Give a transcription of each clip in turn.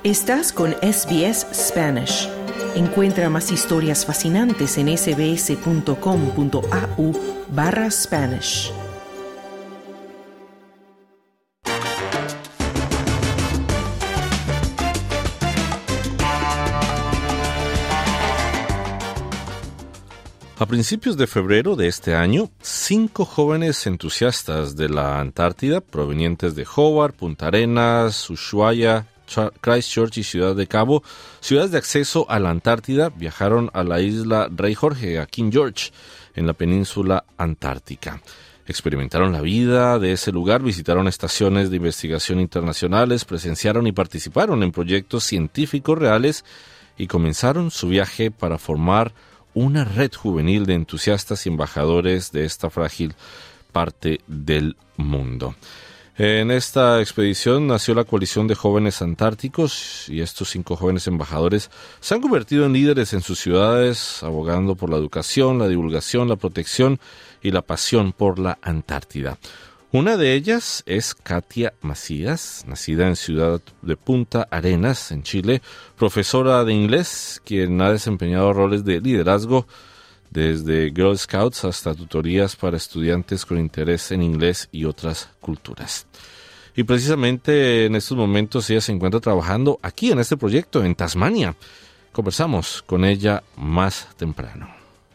Estás con SBS Spanish. Encuentra más historias fascinantes en sbs.com.au/Spanish. A principios de febrero de este año, 5 jóvenes entusiastas de la Antártida, provenientes de Hobart, Punta Arenas, Ushuaia, Christchurch y Ciudad de Cabo, ciudades de acceso a la Antártida, viajaron a la isla Rey Jorge, a King George, en la península antártica. Experimentaron la vida de ese lugar, visitaron estaciones de investigación internacionales, presenciaron y participaron en proyectos científicos reales y comenzaron su viaje para formar una red juvenil de entusiastas y embajadores de esta frágil parte del mundo. En esta expedición nació la Coalición de Jóvenes Antárticos y estos 5 jóvenes embajadores se han convertido en líderes en sus ciudades, abogando por la educación, la divulgación, la protección y la pasión por la Antártida. Una de ellas es Katia Macías, nacida en Ciudad de Punta Arenas, en Chile, profesora de inglés, quien ha desempeñado roles de liderazgo desde Girl Scouts hasta tutorías para estudiantes con interés en inglés y otras culturas. Y precisamente en estos momentos ella se encuentra trabajando aquí en este proyecto en Tasmania. Conversamos con ella más temprano.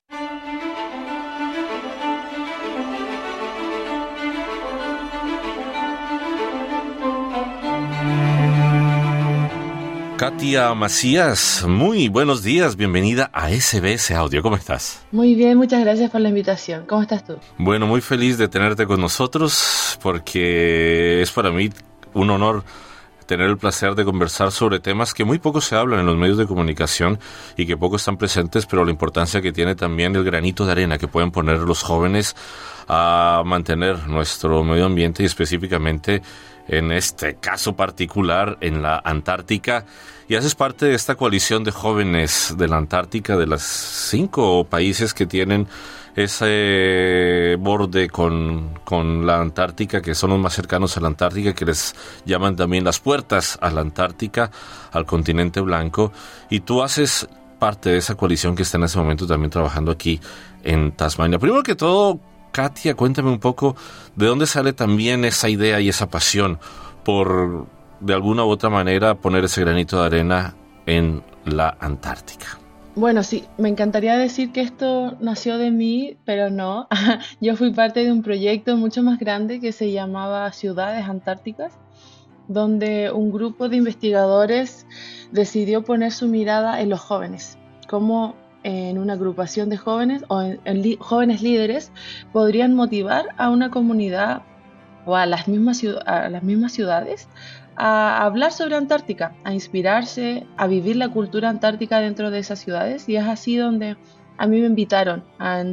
Katia Macías, muy buenos días, bienvenida a SBS Audio, ¿cómo estás? Muy bien, muchas gracias por la invitación, ¿cómo estás tú? Bueno, muy feliz de tenerte con nosotros porque es para mí un honor tener el placer de conversar sobre temas que muy poco se hablan en los medios de comunicación y que poco están presentes, pero la importancia que tiene también el granito de arena que pueden poner los jóvenes a mantener nuestro medio ambiente y específicamente en este caso particular en la Antártica, y haces parte de esta coalición de jóvenes de la Antártica, de los 5 países que tienen ese borde con la Antártica, que son los más cercanos a la Antártica, que les llaman también las puertas a la Antártica, al continente blanco, y tú haces parte de esa coalición que está en ese momento también trabajando aquí en Tasmania. Primero que todo, Katia, cuéntame un poco de dónde sale también esa idea y esa pasión por, de alguna u otra manera, poner ese granito de arena en la Antártica. Bueno, sí, me encantaría decir que esto nació de mí, pero no. Yo fui parte de un proyecto mucho más grande que se llamaba Ciudades Antárticas, donde un grupo de investigadores decidió poner su mirada en los jóvenes, cómo en una agrupación de jóvenes o en jóvenes líderes podrían motivar a una comunidad o a las mismas ciudades a hablar sobre Antártica, a inspirarse, a vivir la cultura antártica dentro de esas ciudades, y es así donde a mí me invitaron en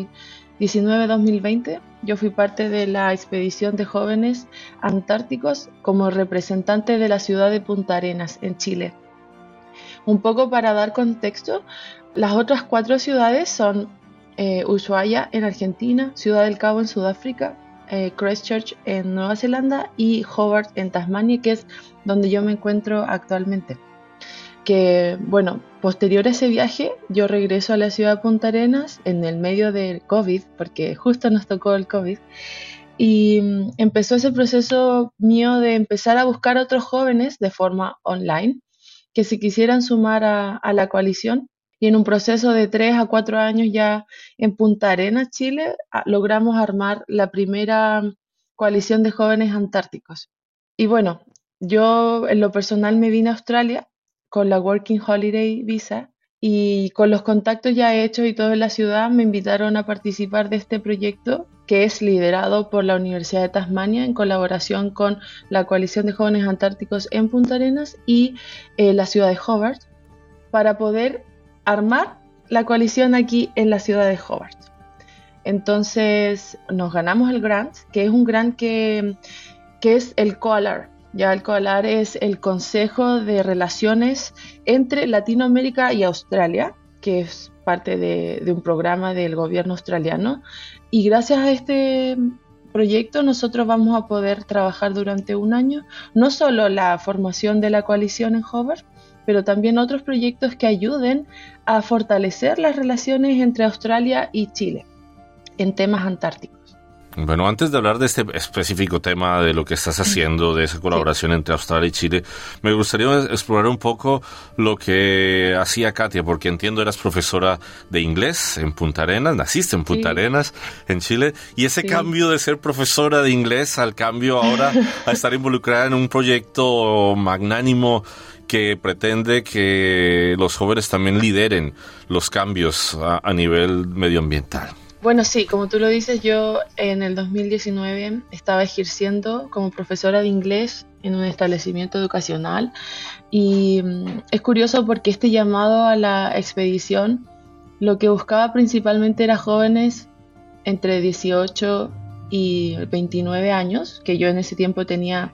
2019-2020. Yo fui parte de la expedición de jóvenes antárticos como representante de la ciudad de Punta Arenas en Chile. Un poco para dar contexto, las otras 4 ciudades son Ushuaia en Argentina, Ciudad del Cabo en Sudáfrica, Christchurch en Nueva Zelanda y Hobart en Tasmania, que es donde yo me encuentro actualmente. Que bueno, posterior a ese viaje, yo regreso a la ciudad de Punta Arenas en el medio del COVID, porque justo nos tocó el COVID, y empezó ese proceso mío de empezar a buscar a otros jóvenes de forma online que se quisieran sumar a la coalición, y en un proceso de 3 a 4 años ya en Punta Arenas, Chile, logramos armar la primera coalición de jóvenes antárticos. Y bueno, yo en lo personal me vine a Australia con la Working Holiday Visa, y con los contactos ya hechos y todo en la ciudad me invitaron a participar de este proyecto que es liderado por la Universidad de Tasmania en colaboración con la Coalición de Jóvenes Antárticos en Punta Arenas y la ciudad de Hobart, para poder armar la coalición aquí en la ciudad de Hobart. Entonces nos ganamos el grant, que es un grant que es el COALAR. Ya el COALAR es el Consejo de Relaciones entre Latinoamérica y Australia, que es parte de un programa del gobierno australiano. Y gracias a este proyecto nosotros vamos a poder trabajar durante un año, no solo la formación de la coalición en Hobart, pero también otros proyectos que ayuden a fortalecer las relaciones entre Australia y Chile en temas antárticos. Bueno, antes de hablar de este específico tema de lo que estás haciendo, de esa colaboración entre Australia y Chile, me gustaría explorar un poco lo que hacía Katia, porque entiendo eras profesora de inglés en Punta Arenas, naciste en Punta Arenas, en Chile, y ese cambio de ser profesora de inglés al cambio ahora a estar involucrada en un proyecto magnánimo que pretende que los jóvenes también lideren los cambios a nivel medioambiental. Bueno, sí, como tú lo dices, yo en el 2019 estaba ejerciendo como profesora de inglés en un establecimiento educacional y es curioso porque este llamado a la expedición lo que buscaba principalmente era jóvenes entre 18 y 29 años, que yo en ese tiempo tenía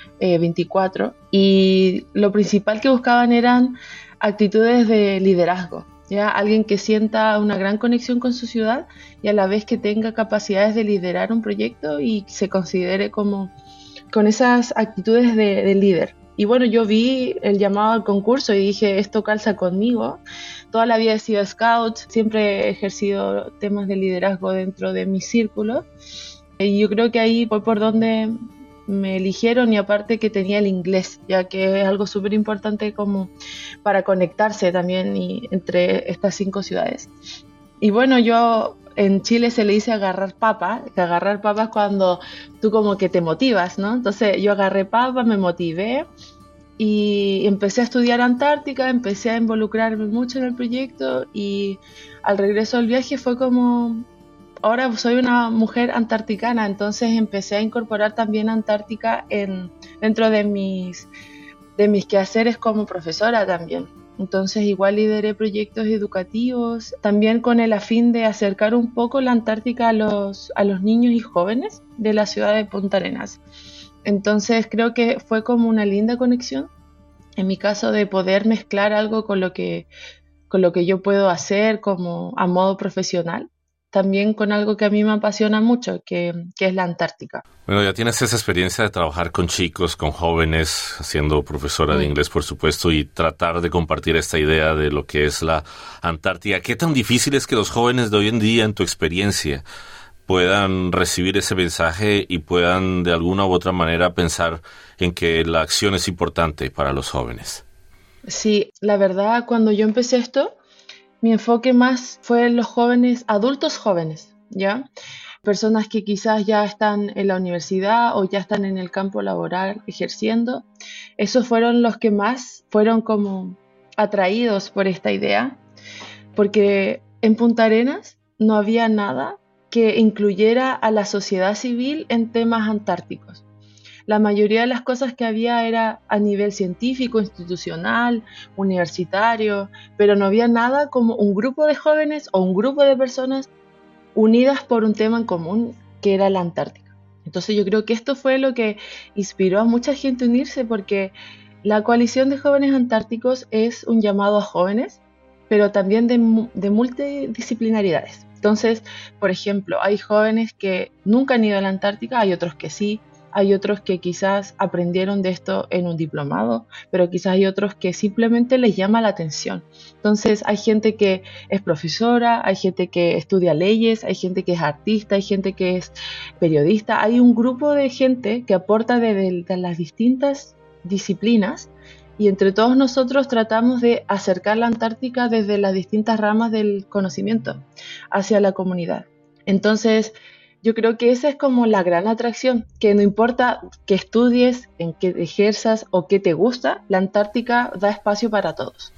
24, y lo principal que buscaban eran actitudes de liderazgo. ¿Ya? Alguien que sienta una gran conexión con su ciudad y a la vez que tenga capacidades de liderar un proyecto y se considere como con esas actitudes de líder. Y bueno, yo vi el llamado al concurso y dije, esto calza conmigo. Toda la vida he sido scout, siempre he ejercido temas de liderazgo dentro de mi círculo. Y yo creo que ahí fue por donde me eligieron, y aparte que tenía el inglés, ya que es algo súper importante como para conectarse también entre estas 5 ciudades. Y bueno, yo en Chile se le dice agarrar papa, que agarrar papa es cuando tú como que te motivas, ¿no? Entonces yo agarré papa, me motivé y empecé a estudiar Antártica, empecé a involucrarme mucho en el proyecto y al regreso del viaje fue como... Ahora soy una mujer antarticana, entonces empecé a incorporar también Antártica dentro de mis quehaceres como profesora también. Entonces igual lideré proyectos educativos, también con el afín de acercar un poco la Antártica a los niños y jóvenes de la ciudad de Punta Arenas. Entonces creo que fue como una linda conexión, en mi caso, de poder mezclar algo con lo que yo puedo hacer como a modo profesional, también con algo que a mí me apasiona mucho, que es la Antártica. Bueno, ya tienes esa experiencia de trabajar con chicos, con jóvenes, siendo profesora de inglés, por supuesto, y tratar de compartir esta idea de lo que es la Antártica. ¿Qué tan difícil es que los jóvenes de hoy en día, en tu experiencia, puedan recibir ese mensaje y puedan de alguna u otra manera pensar en que la acción es importante para los jóvenes? Sí, la verdad, cuando yo empecé esto, mi enfoque más fue en los jóvenes, adultos jóvenes, ¿ya? Personas que quizás ya están en la universidad o ya están en el campo laboral ejerciendo. Esos fueron los que más fueron como atraídos por esta idea, porque en Punta Arenas no había nada que incluyera a la sociedad civil en temas antárticos. La mayoría de las cosas que había era a nivel científico, institucional, universitario, pero no había nada como un grupo de jóvenes o un grupo de personas unidas por un tema en común, que era la Antártica. Entonces yo creo que esto fue lo que inspiró a mucha gente a unirse, porque la Coalición de Jóvenes Antárticos es un llamado a jóvenes, pero también de multidisciplinaridades. Entonces, por ejemplo, hay jóvenes que nunca han ido a la Antártica, hay otros que sí, hay otros que quizás aprendieron de esto en un diplomado, pero quizás hay otros que simplemente les llama la atención. Entonces hay gente que es profesora, hay gente que estudia leyes, hay gente que es artista, hay gente que es periodista. Hay un grupo de gente que aporta de las distintas disciplinas, y entre todos nosotros tratamos de acercar la Antártica desde las distintas ramas del conocimiento hacia la comunidad. Entonces, yo creo que esa es como la gran atracción, que no importa que estudies, en qué ejerzas o qué te gusta, la Antártica da espacio para todos.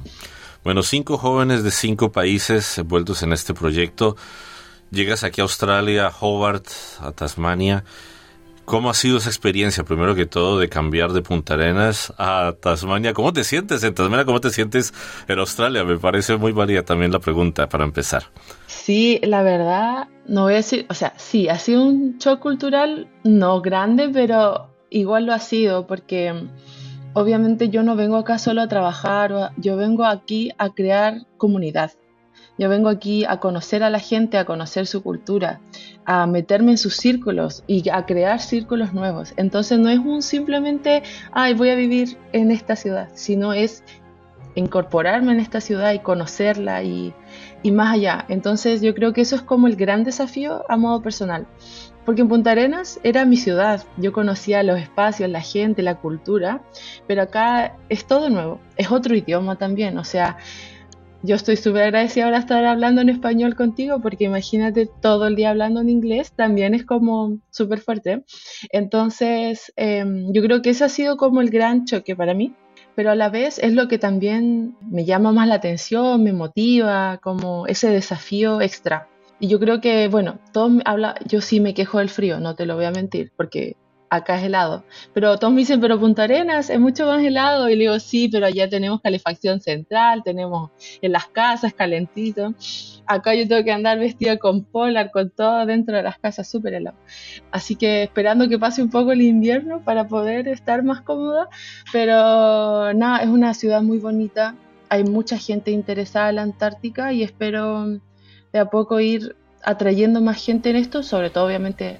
Bueno, 5 jóvenes de 5 países envueltos en este proyecto. Llegas aquí a Australia, a Hobart, a Tasmania. ¿Cómo ha sido esa experiencia, primero que todo, de cambiar de Punta Arenas a Tasmania? ¿Cómo te sientes en Tasmania? ¿Cómo te sientes en Australia? Me parece muy válida también la pregunta para empezar. Sí, la verdad, no voy a decir, o sea, sí, ha sido un shock cultural, no grande, pero igual lo ha sido, porque obviamente yo no vengo acá solo a trabajar, yo vengo aquí a crear comunidad. Yo vengo aquí a conocer a la gente, a conocer su cultura, a meterme en sus círculos y a crear círculos nuevos. Entonces no es un simplemente, ay, voy a vivir en esta ciudad, sino es incorporarme en esta ciudad y conocerla y más allá. Entonces yo creo que eso es como el gran desafío a modo personal. Porque en Punta Arenas era mi ciudad, yo conocía los espacios, la gente, la cultura, pero acá es todo nuevo, es otro idioma también, o sea, yo estoy súper agradecida ahora estar hablando en español contigo porque imagínate todo el día hablando en inglés, también es como súper fuerte. Entonces, yo creo que ese ha sido como el gran choque para mí, pero a la vez es lo que también me llama más la atención, me motiva, como ese desafío extra. Y yo creo que, bueno, yo sí me quejo del frío, no te lo voy a mentir, porque acá es helado. Pero todos me dicen, pero Punta Arenas es mucho más helado. Y le digo, sí, pero allá tenemos calefacción central, tenemos en las casas calentito. Acá yo tengo que andar vestida con polar, con todo dentro de las casas, súper helado. Así que esperando que pase un poco el invierno para poder estar más cómoda. Pero nada, es una ciudad muy bonita. Hay mucha gente interesada en la Antártica y espero de a poco ir atrayendo más gente en esto, sobre todo obviamente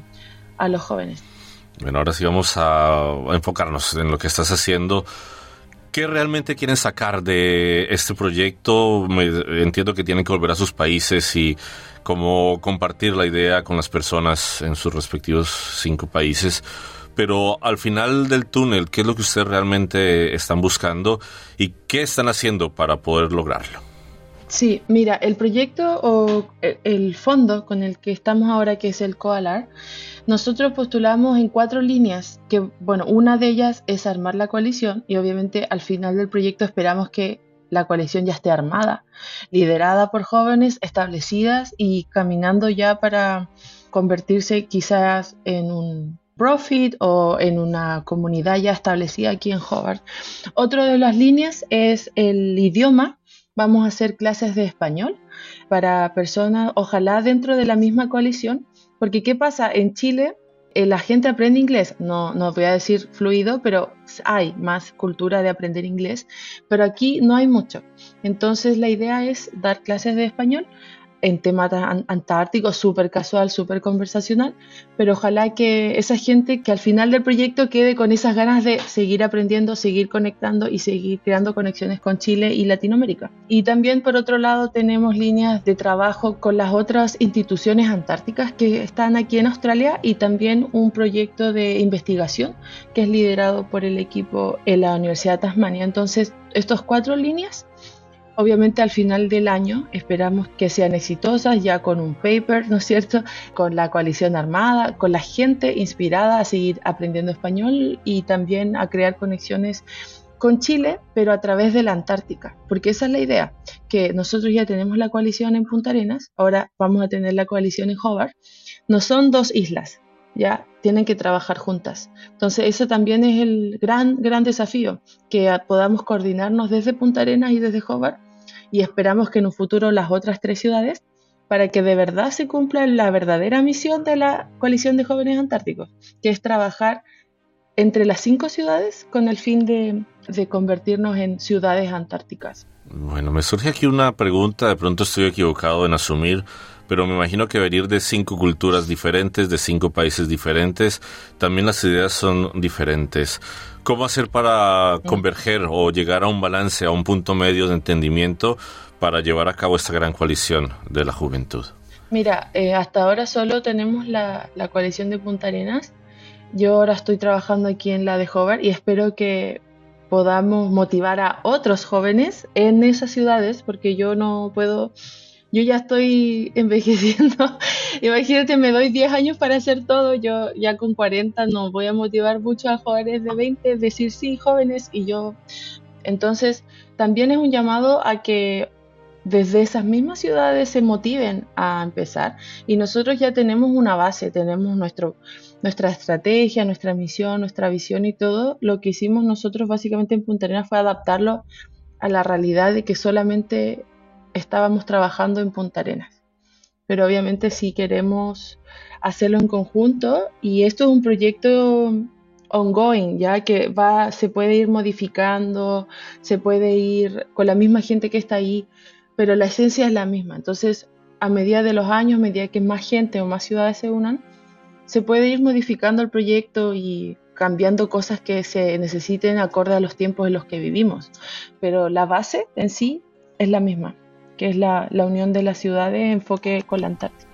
a los jóvenes. Bueno, ahora sí vamos a enfocarnos en lo que estás haciendo. ¿Qué realmente quieren sacar de este proyecto? Entiendo que tienen que volver a sus países y cómo compartir la idea con las personas en sus respectivos 5 países. Pero al final del túnel, ¿qué es lo que ustedes realmente están buscando y qué están haciendo para poder lograrlo? Sí, mira, el proyecto o el fondo con el que estamos ahora, que es el COALAR, nosotros postulamos en 4 líneas, que bueno, una de ellas es armar la coalición y obviamente al final del proyecto esperamos que la coalición ya esté armada, liderada por jóvenes establecidas y caminando ya para convertirse quizás en un profit o en una comunidad ya establecida aquí en Hobart. Otra de las líneas es el idioma. Vamos a hacer clases de español para personas, ojalá dentro de la misma coalición, porque ¿qué pasa? En Chile la gente aprende inglés, no voy a decir fluido, pero hay más cultura de aprender inglés, pero aquí no hay mucho. Entonces la idea es dar clases de español en temas antárticos, súper casual, súper conversacional, pero ojalá que esa gente que al final del proyecto quede con esas ganas de seguir aprendiendo, seguir conectando y seguir creando conexiones con Chile y Latinoamérica. Y también por otro lado tenemos líneas de trabajo con las otras instituciones antárticas que están aquí en Australia y también un proyecto de investigación que es liderado por el equipo en la Universidad de Tasmania. Entonces, estas 4 líneas obviamente al final del año esperamos que sean exitosas ya con un paper, ¿no es cierto? Con la coalición armada, con la gente inspirada a seguir aprendiendo español y también a crear conexiones con Chile, pero a través de la Antártica, porque esa es la idea, que nosotros ya tenemos la coalición en Punta Arenas, ahora vamos a tener la coalición en Hobart. No son 2 islas, ya tienen que trabajar juntas. Entonces ese también es el gran desafío, que podamos coordinarnos desde Punta Arenas y desde Hobart y esperamos que en un futuro las otras 3 ciudades para que de verdad se cumpla la verdadera misión de la Coalición de Jóvenes Antárticos, que es trabajar entre las 5 ciudades con el fin de convertirnos en ciudades antárticas. Bueno, me surge aquí una pregunta, de pronto estoy equivocado en asumir, pero me imagino que venir de 5 culturas diferentes, de 5 países diferentes, también las ideas son diferentes. ¿Cómo hacer para converger o llegar a un balance, a un punto medio de entendimiento para llevar a cabo esta gran coalición de la juventud? Mira, hasta ahora solo tenemos la coalición de Punta Arenas. Yo ahora estoy trabajando aquí en la de Hobart y espero que podamos motivar a otros jóvenes en esas ciudades, porque yo no puedo, yo ya estoy envejeciendo. Imagínate, me doy 10 años para hacer todo, yo ya con 40 no voy a motivar mucho a jóvenes de 20, decir sí, jóvenes, y yo. Entonces, también es un llamado a que desde esas mismas ciudades se motiven a empezar. Y nosotros ya tenemos una base, tenemos nuestra estrategia, nuestra misión, nuestra visión y todo. Lo que hicimos nosotros básicamente en Punta Arenas fue adaptarlo a la realidad de que solamente estábamos trabajando en Punta Arenas. Pero obviamente sí queremos hacerlo en conjunto y esto es un proyecto ongoing, ya que se puede ir modificando, se puede ir con la misma gente que está ahí pero la esencia es la misma. Entonces, a medida de los años, a medida que más gente o más ciudades se unan, se puede ir modificando el proyecto y cambiando cosas que se necesiten acorde a los tiempos en los que vivimos. Pero la base en sí es la misma, que es la unión de las ciudades en enfoque con la Antártida.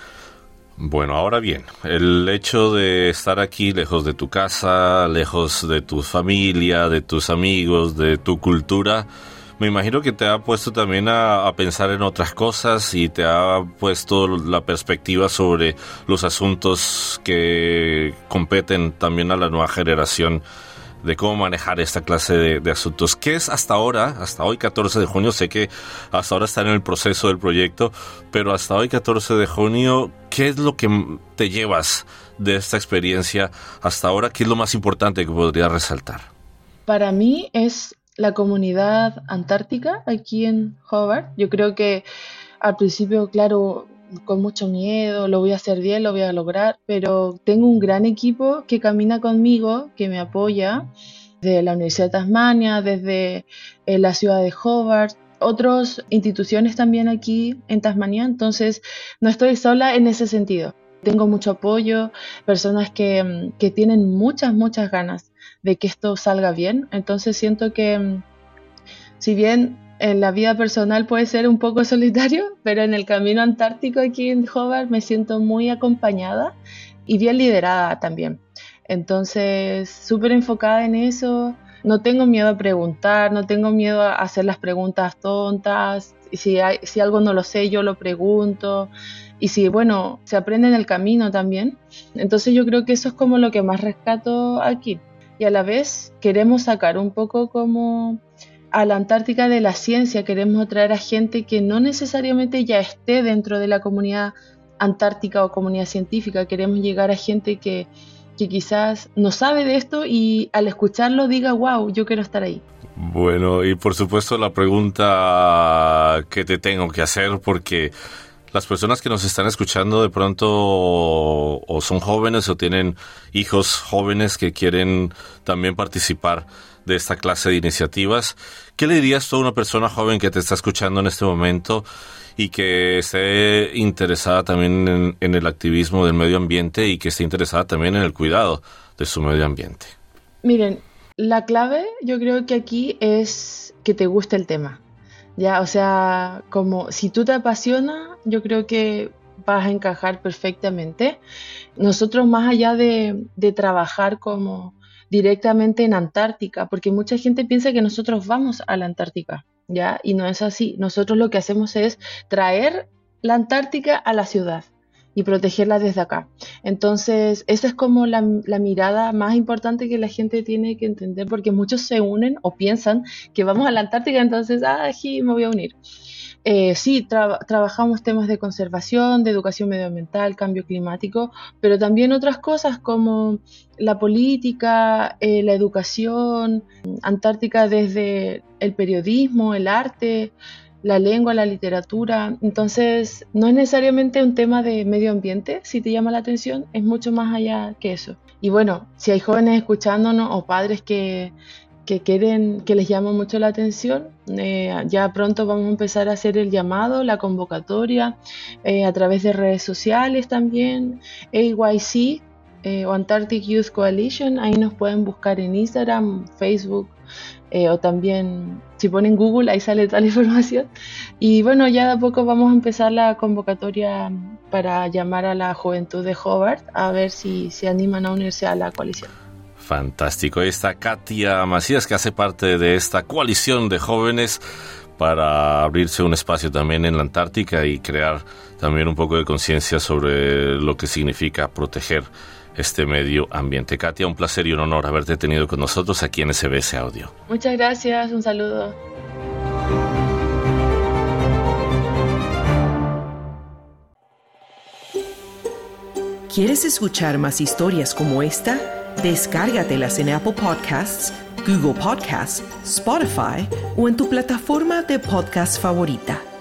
Bueno, ahora bien, el hecho de estar aquí lejos de tu casa, lejos de tu familia, de tus amigos, de tu cultura, me imagino que te ha puesto también a pensar en otras cosas y te ha puesto la perspectiva sobre los asuntos que competen también a la nueva generación de cómo manejar esta clase de asuntos. ¿Qué es hasta hoy 14 de junio? Sé que hasta ahora está en el proceso del proyecto, pero hasta hoy 14 de junio, ¿qué es lo que te llevas de esta experiencia hasta ahora? ¿Qué es lo más importante que podrías resaltar? Para mí es la comunidad antártica aquí en Hobart. Yo creo que al principio, claro, con mucho miedo, lo voy a hacer bien, lo voy a lograr, pero tengo un gran equipo que camina conmigo, que me apoya, desde la Universidad de Tasmania, desde la ciudad de Hobart, otras instituciones también aquí en Tasmania, entonces no estoy sola en ese sentido. Tengo mucho apoyo, personas que tienen muchas ganas de que esto salga bien, entonces siento que si bien en la vida personal puede ser un poco solitario, pero en el camino antártico aquí en Hobart me siento muy acompañada y bien liderada también. Entonces, súper enfocada en eso. No tengo miedo a preguntar, no tengo miedo a hacer las preguntas tontas. Si algo no lo sé, yo lo pregunto. Y si, bueno, se aprende en el camino también. Entonces yo creo que eso es como lo que más rescato aquí. Y a la vez queremos sacar un poco como a la Antártica de la ciencia, queremos atraer a gente que no necesariamente ya esté dentro de la comunidad antártica o comunidad científica, queremos llegar a gente que quizás no sabe de esto y al escucharlo diga, wow, yo quiero estar ahí. Bueno, y por supuesto la pregunta que te tengo que hacer, porque las personas que nos están escuchando de pronto o son jóvenes o tienen hijos jóvenes que quieren también participar de esta clase de iniciativas, ¿qué le dirías tú a una persona joven que te está escuchando en este momento y que esté interesada también en el activismo del medio ambiente y que esté interesada también en el cuidado de su medio ambiente? Miren, la clave yo creo que aquí es que te guste el tema. Ya, o sea, como si tú te apasiona, yo creo que vas a encajar perfectamente. Nosotros, más allá de trabajar como directamente en Antártica, porque mucha gente piensa que nosotros vamos a la Antártica, ¿ya? Y no es así. Nosotros lo que hacemos es traer la Antártica a la ciudad y protegerla desde acá. Entonces, esa es como la mirada más importante que la gente tiene que entender, porque muchos se unen o piensan que vamos a la Antártica, entonces, sí, me voy a unir. Sí, trabajamos temas de conservación, de educación medioambiental, cambio climático, pero también otras cosas como la política, la educación, Antártica desde el periodismo, el arte, la lengua, la literatura. Entonces, no es necesariamente un tema de medio ambiente, si te llama la atención, es mucho más allá que eso. Y bueno, si hay jóvenes escuchándonos o padres que quieren, que les llama mucho la atención, ya pronto vamos a empezar a hacer el llamado, la convocatoria, a través de redes sociales también, AYC o Antarctic Youth Coalition, ahí nos pueden buscar en Instagram, Facebook, o también si ponen Google, ahí sale toda la información. Y bueno, ya de a poco vamos a empezar la convocatoria para llamar a la juventud de Hobart a ver si se animan a unirse a la coalición. Fantástico. Ahí está Katia Macías, que hace parte de esta coalición de jóvenes para abrirse un espacio también en la Antártica y crear también un poco de conciencia sobre lo que significa proteger este medio ambiente. Katia, un placer y un honor haberte tenido con nosotros aquí en SBS Audio. Muchas gracias, un saludo. ¿Quieres escuchar más historias como esta? Descárgatelas en Apple Podcasts, Google Podcasts, Spotify o en tu plataforma de podcast favorita.